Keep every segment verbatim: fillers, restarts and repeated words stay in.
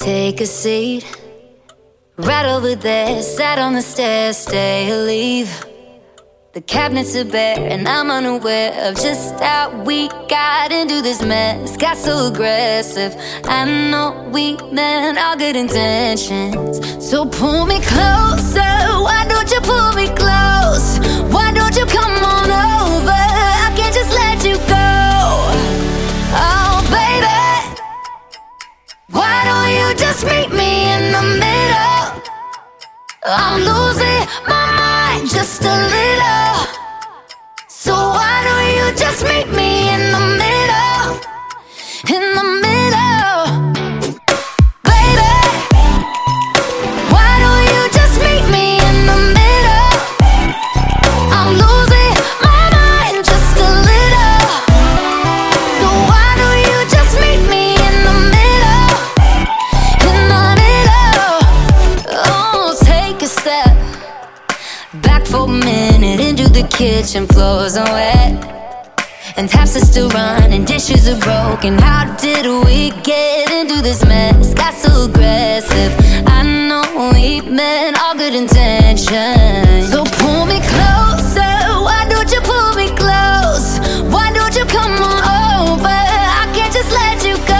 Take a seat, right over there. Sat on the stairs, stay or leave. The cabinets are bare and I'm unaware of just how we got into this mess. Got so aggressive. I know we meant all good intentions. So pull me closer. Why don't you pull me close? Why don't you come on over? I can't just let you go. Oh baby, why don't you just meet me in the middle? I'm losing my mind just a little. So why don't you just meet me in the middle? In the middle. Baby, why don't you just meet me in the middle? I'm losing my mind just a little. So why don't you just meet me in the middle? In the middle. Oh, take a step back for a minute into the kitchen. Floors are wet and taps are still running, dishes are broken. How did we get into this mess? Got so aggressive. I know we meant all good intentions. So pull me closer. Why don't you pull me close? Why don't you come on over? I can't just let you go.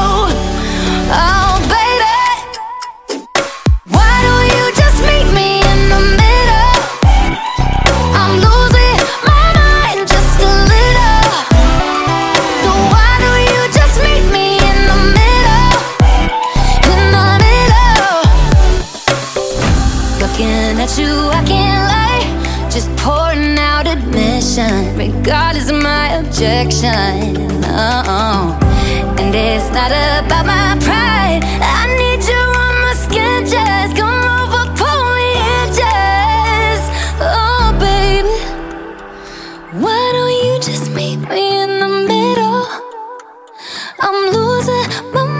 Oh baby, why don't you just meet me in the middle? I'm losing my mind just a little. So why don't you just meet me in the middle? In the middle. Looking at you, I can't lie. Just pouring out admission, regardless of my objection. Oh, and it's not about my pride. I need you on my skin, just come over, pull me in, just. Oh baby, why don't you just meet me in the middle? I'm losing my